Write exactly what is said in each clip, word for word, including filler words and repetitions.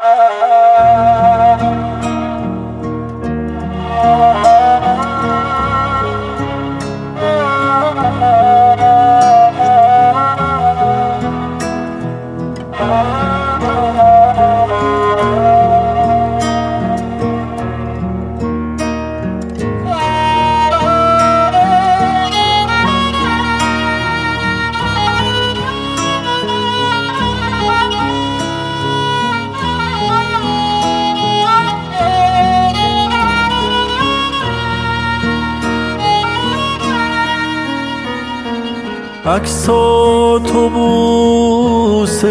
عکساتو بوسه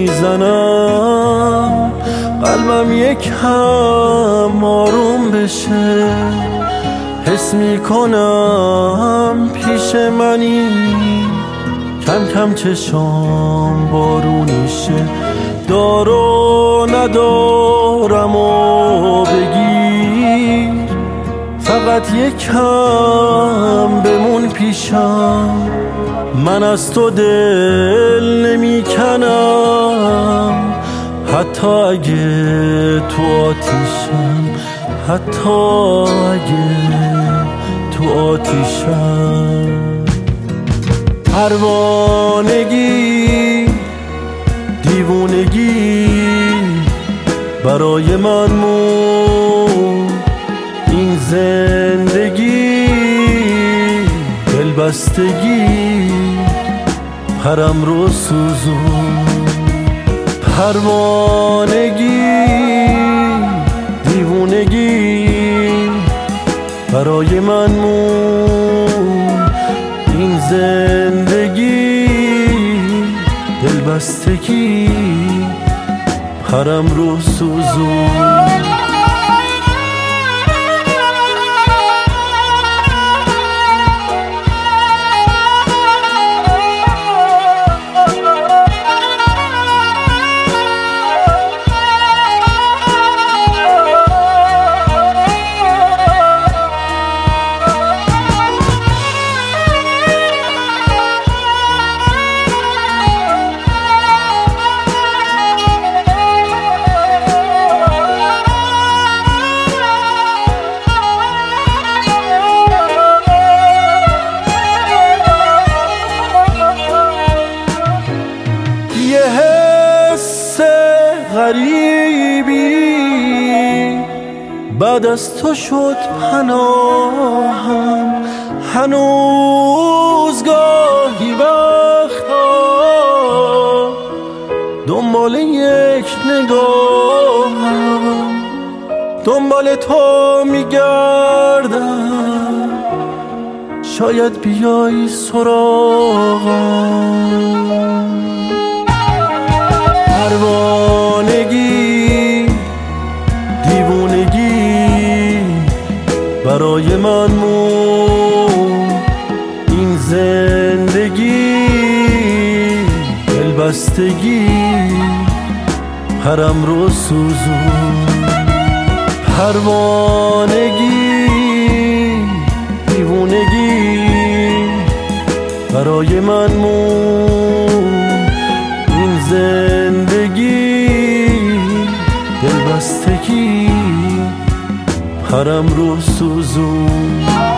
میزنم قلبم یک هم آروم بشه، حس میکنم پیش منی کم کم چشام بارونیشه. دارو ندارم و بگیر، فقط یک هم بمون پیشم. من از تو دل نمی کنم حتی اگه تو آتیشم، حتی اگه تو آتیشم. پروانگی دیوونگی برای من مون، این زندگی دلبستگی پرم رو سوزون. پروانگی دیوونگی برای من مون، این زندگی دلبستگی پرم رو سوزون. غریبی بعد از تو شد پناهم، هنوز گاهی وقتا دنبال یک نگاهم، دنبال تو میگردم شاید بیایی سراغم. پروانگی دیوونگی برای من مون، این زندگی دلبستگی پرم رو سوزون. پروانگی دیوونگی برای من مون، این زندگی دلبستگی پرم رو سوزون.